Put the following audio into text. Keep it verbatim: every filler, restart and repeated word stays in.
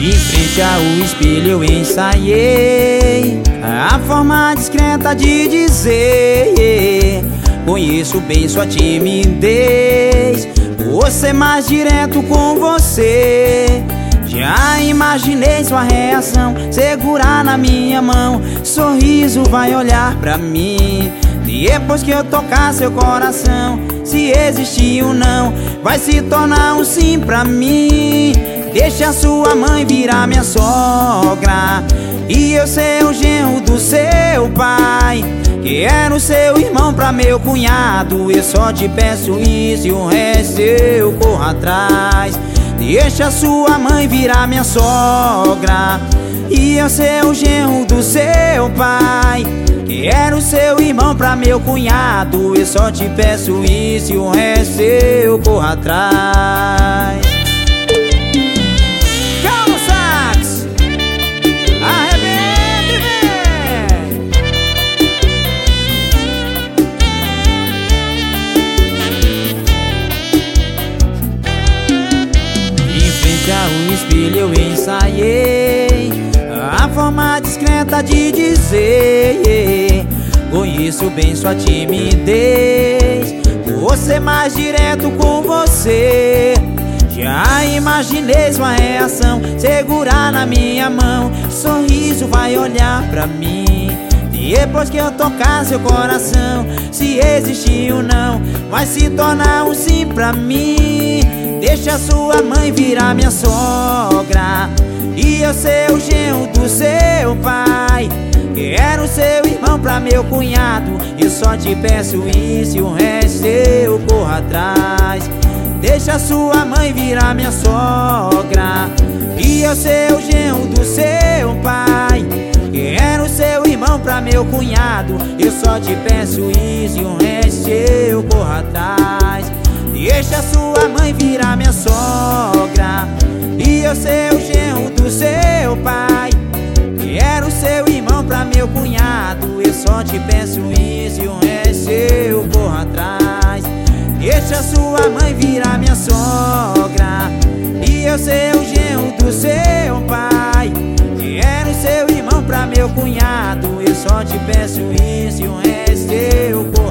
De frente ao espelho eu ensaiei a forma discreta de dizer: conheço bem sua timidez, vou ser mais direto com você. Já imaginei sua reação, segurar na minha mão, sorriso vai olhar pra mim. Depois que eu tocar seu coração, se existir um não, vai se tornar um sim pra mim. Deixa sua mãe virar minha sogra e eu ser o genro do seu pai. Quero seu irmão pra meu cunhado, eu só te peço isso e o resto eu corro atrás. Deixa sua mãe virar minha sogra e eu ser o genro do seu pai. Quero seu irmão pra meu cunhado, eu só te peço isso e o resto eu corro atrás. Calma, sax! Arrebenta e vem! Em frente ao espelho eu ensaiei a forma discreta de dizer: conheço bem sua timidez, vou ser mais direto com você. Já imaginei sua reação, segurar na minha mão, sorriso vai olhar pra mim. Depois que eu tocar seu coração, se existir um não, vai se tornar um sim pra mim. Deixa sua mãe virar minha sogra e eu ser o genro do seu pai. Quero seu irmão pra meu cunhado, eu só te peço isso e o resto eu corro atrás. Deixa sua mãe virar minha sogra e eu ser o genro do seu pai. Quero seu irmão pra meu cunhado, eu só te peço isso e o resto eu corro atrás. Deixa sua mãe virar minha sogra e eu ser o genro do seu pai. Quero seu irmão pra meu cunhado, eu só te peço isso e o resto eu corro atrás. Deixa sua mãe virar minha sogra e eu ser o genro do seu pai. Quero seu irmão pra meu cunhado, eu só te peço isso e o resto eu corro atrás.